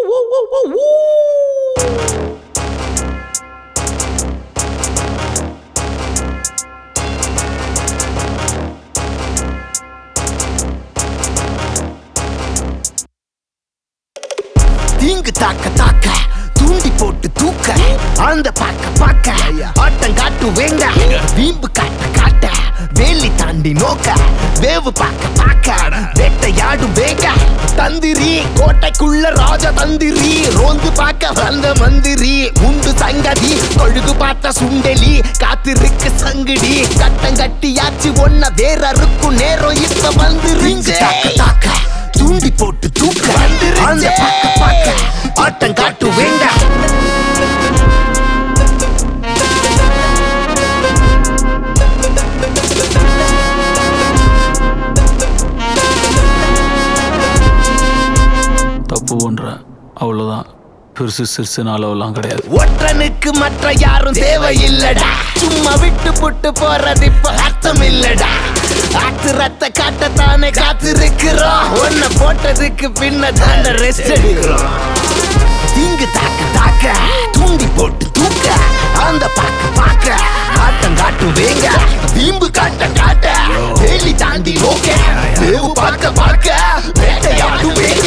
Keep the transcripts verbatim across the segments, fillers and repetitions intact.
தீங்கு தாக்க தாக்க தூண்டி போட்டு தூக்க அந்த பாக்க பாக்க ஆட்டம் காட்டு வேங்க வீம்பு காட்ட காட்ட வேலி தாண்டி நோக்க வேவு பாக்க பாக்க வேட்டையாடும் வேங்க தந்திரி கோட்டைக்குள்ள ராஜ தந்திரி ரோந்து பாக்க வந்த மந்திரி உண்டு சங்கதி கொழுகு பார்த்த சுண்டெலி காத்திருக்கு சங்கிடி கட்டம் கட்டியாச்சு ஒன்ன வேற இருக்கும் நேரம் இப்ப வந்துருச்சு தாக்க தாக்க தூண்டி போட்டு தூக்க அந்த பாக்க பாக்க ஆட்டம் காட்டு வேங்க தப்பு பண்ற அவ்வளவுதான், பெருசு சிறுசுன்னு அளவெல்லாம் கிடையாது. ஒற்றனுக்கு மற்ற யாரும் தேவையில்லடா, சும்மா விட்டு புட்டு போறது இப்ப அர்த்தம் இல்லடா. ஆத்திரத்தை காட்டத்தானே காத்திருக்கிறோம், ஒன்ன போட்டதுக்கு பின்னதான ரெஸ்ட் எடுக்கிறோம். தீங்கு தாக்க தாக்க தூண்டி போட்டு தூக்க அந்த பாக்க பாக்க ஆட்டம் காட்டு வேங்க வீம்பு காட்ட காட்ட வேலி தாண்டி நோக்க வேவு பார்க்க பார்க்க வேட்டையாடு வேங்க.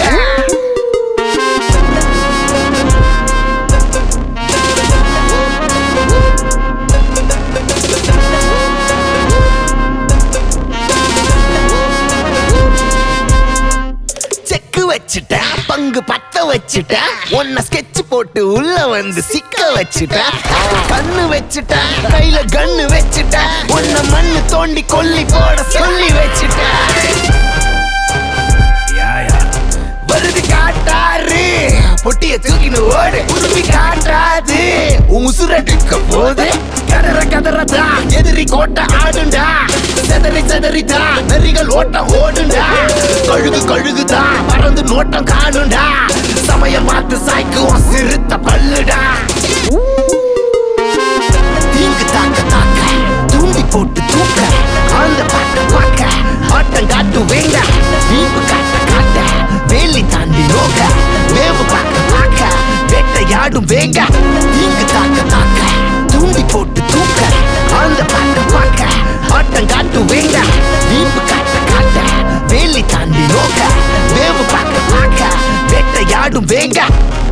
வச்சுட்ட பங்கு பத்த வச்சுட்ட ஒன்ன ஸ்கெட்ச் போட்டு உள்ள வந்து சிக்க வச்சுட்ட கண்ணு வச்சுட்ட கையில கண்ணு வச்சுட்ட ஒன்ன மண்ணு தோண்டி கொல்லி போட சொல்லி வச்சுட்ட. வருது காட்டாரு பொட்டிய தூக்கின்னு ஓடு உருவி காட்டாது உசுரடிக்க போது கதற கதறதா எதிரி கோட்டை ஆடுண்டா செதறி செதறிதா நரிகள் ஓட்டம் ஓடுண்டா கழுகு கழுகுதா பறந்து நோட்டம் காணுண்டா சமயம் பார்த்து சாய்க்குவோம் சிறுத்த பல்லுடா. தீங்கு தாக்க தாக்க தூண்டி போட்டு தூக்க அந்த பாக்க பாக்க ஆட்டம் காட்டு வேங்க வீம்பு காட்ட காட்ட வேலி தாண்டி நோக்க வேவு பார்க்க பார்க்க வேட்டையாடும் வேங்க. தீங்கு தாக்க தாக்க தூண்டி போட்டு தூக்க அந்த பாக்க பாக்க ஆட்டம் காட்டு வேங்க வீம்பு காட்ட காட்ட வேலி தாண்டி நோக்க வேவு பார்க்க பார்க்க வேட்டையாடும் வேங்க.